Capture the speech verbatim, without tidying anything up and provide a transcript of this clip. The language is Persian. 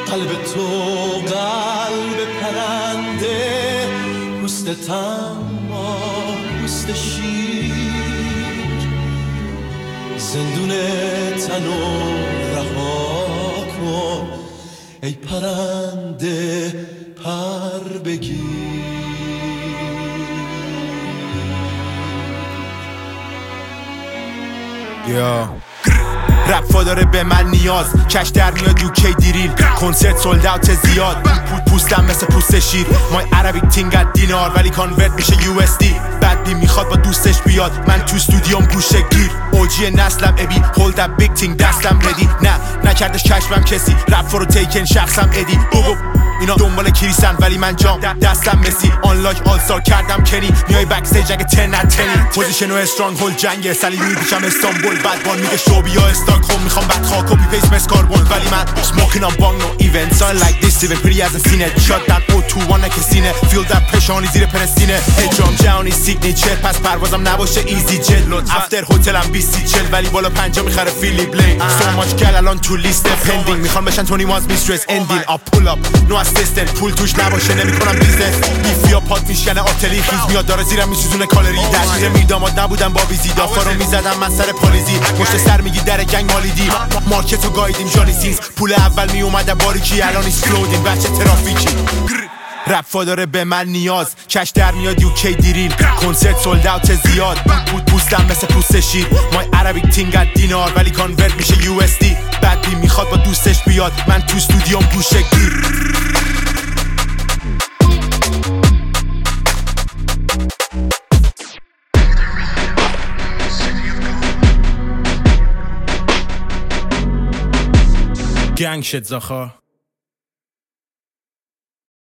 قلب تو قلب پرنده، پوست اما پوست شیر، زندون تنو رها کن ای پرنده پر بگیر. یا رپ داره به من نیاز، کش در میاد یوکی دیریل، کنسرت سولد اوت زیاد، پوستم مثل پوست شیر، مای عربیک تینگ ات دینار ولی کانورت میشه یو اس دی. بعد بی میخواد با دوستش بیاد، من تو استودیوم گوشه گیر، اوجی نسلم ابی هولد اپ بیگ تینگ دستم ردی، نه نکردش کشمم کسی، رپ فورو تیکن شخصم ادی. بوبو اینا دنبال کریسن ولی من جام دستم مسی، آنلاک آل استار کردم کنی، میای بک استیج اگه تن نتنی، پوزیشن و استرانگ هول جنگ سلی میپیچم استانبول، بعد بان میگه شوبی یا استاکهولم، میخوام بعد خاک کپی پیس مس کاربون، ولی من smoking on bong no events I like this even pretty as a scene shot that او تو وان که سینه feel that pressure زیر پرستینه اجام جهانی سیگنیچر، پس پروازم نباشه ایزی جت لطفا افتر هتلم بیست چل ولی بالا پنجا میخره فیلی بلین so much گل الان تو لیست پندینگ، میخوام بشن تونی وانز میسترس اندین آ پول اپ نو اسیستنت، پول توش نباشه نمیکنم بیزنس، بیفیا پات میشکنه آتلی خیز میاد داره زیرم میسوزونه کالری، درگیر میرداماد نبودم با بیزی دافارو میزدم من سر پالیزی، پشت سر میگی در گنگ مالیدی، مارکتو گایدیم جانی سینز، پول اول می اومده باریکی الان ایسکلودیم بچه ترافیکی. رپ داره به من نیاز، کش در میاد یوکی دیریل، کنسرت سولد اوت زیاد، پوستم مثل پوست شیر، مای عربیک تینگ ات دینار ولی کانورت میشه یو اس دی. بعد بی میخواد با دوستش بیاد، من تو استودیوم گوشه گیر. گنگ شد زاخا